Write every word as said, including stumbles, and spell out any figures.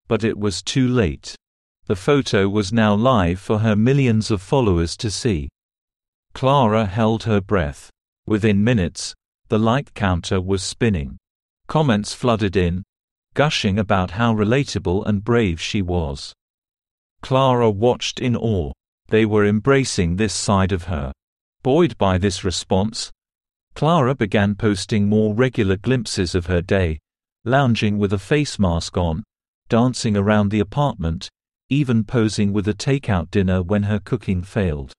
But it was too late. The photo was now live for her millions of followers to see. Clara held her breath. Within minutes, the like counter was spinning. Comments flooded in, gushing about how relatable and brave she was. Clara watched in awe. They were embracing this side of her. Buoyed by this response, Clara began posting more regular glimpses of her day, lounging with a face mask on, dancing around the apartment, even posing with a takeout dinner when her cooking failed.